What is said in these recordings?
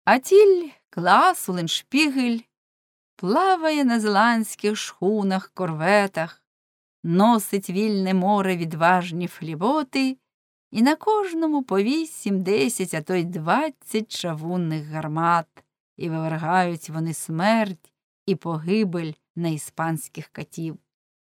А тіль Клас Улленшпігель плаває на зеландських шхунах, корветах, носить вільне море відважні фліботи, і на кожному по 8, 10, а то й 20 чавунних гармат, і вивергають вони смерть і погибель на іспанських катів.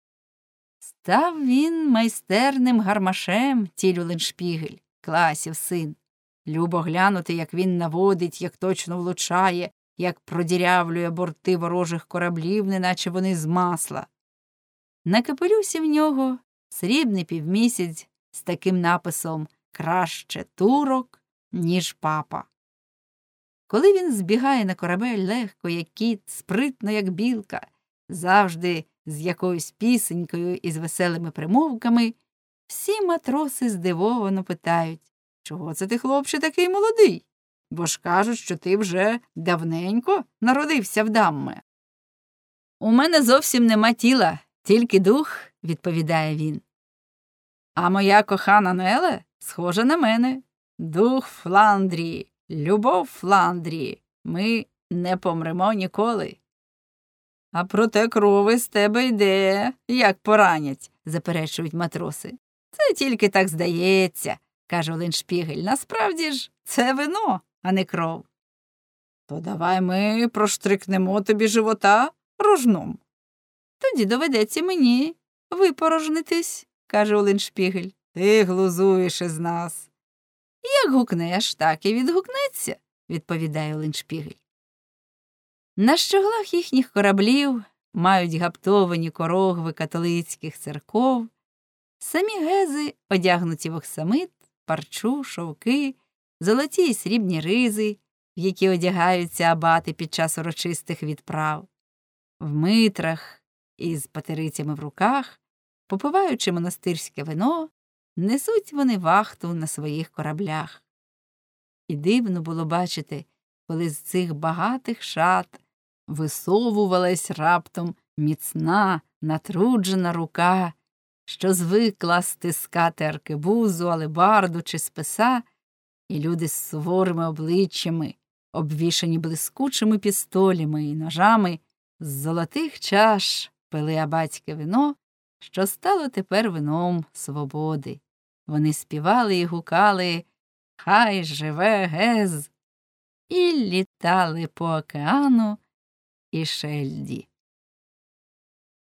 Став він майстерним гармашем, тіль Улленшпігель, Класів син. Любо глянути, як він наводить, як точно влучає, як продірявлює борти ворожих кораблів, неначе вони з масла. На капелюсі в нього срібний півмісяць з таким написом «Краще турок, ніж папа». Коли він збігає на корабель легко, як кіт, спритно, як білка, завжди з якоюсь пісенькою і з веселими примовками, всі матроси здивовано питають: «Чого це ти, хлопче, такий молодий? Бо ж кажуть, що ти вже давненько народився в дамме». «У мене зовсім нема тіла, тільки дух», – відповідає він. «А моя кохана Неле схожа на мене. Дух Фландрії, любов Фландрії. Ми не помремо ніколи». «А проте крови з тебе йде, як поранять», – заперечують матроси. «Це тільки так здається», – каже Улленшпігель. «Насправді ж це вино, а не кров». «То давай ми проштрикнемо тобі живота рожном». «Тоді доведеться мені випорожнитись», – каже Улленшпігель. «Ти глузуєш із нас». «Як гукнеш, так і відгукнеться», – відповідає Улленшпігель. На щоглах їхніх кораблів мають гаптовані корогви католицьких церков, самі гези одягнуті в оксамит, парчу, шовки, золоті й срібні ризи, в які одягаються абати під час урочистих відправ. В митрах і з патерицями в руках, попиваючи монастирське вино, несуть вони вахту на своїх кораблях. І дивно було бачити, коли з цих багатих шат висовувалась раптом міцна, натруджена рука, що звикла стискати аркебузу, алебарду чи списа, і люди з суворими обличчями, обвішані блискучими пістолями і ножами, з золотих чаш пили абатське вино, що стало тепер вином свободи. Вони співали і гукали «Хай живе гез!» і літали по океану і шельді.